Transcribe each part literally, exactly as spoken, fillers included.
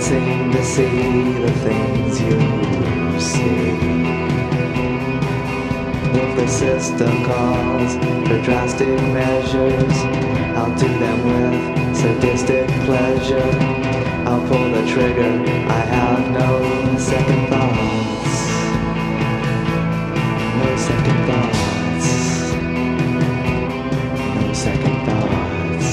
seem to see the things you see. If the system calls for drastic measures, I'll do them with sadistic pleasure. I'll pull the trigger, I have no second thoughts. No second thoughts. No second thoughts.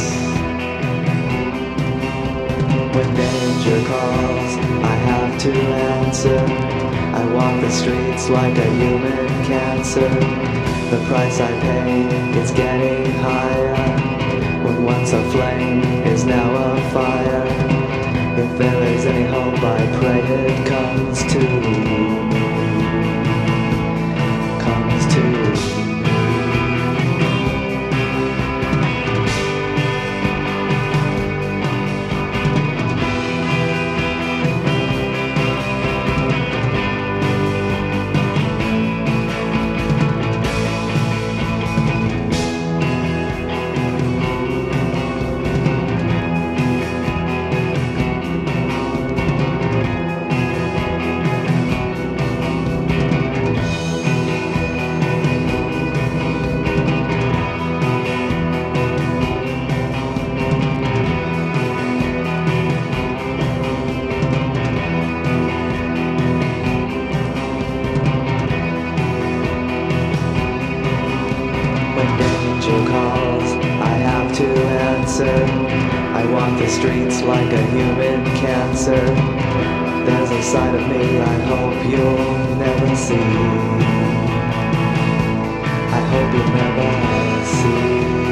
When danger calls, I have to answer. I walk the streets like a human cancer. The price I pay is getting higher. What once a flame is now a fire. If there is any hope, I pray it comes to, comes to. Calls, I have to answer. I walk the streets like a human cancer. There's a side of me I hope you'll never see. I hope you'll never see.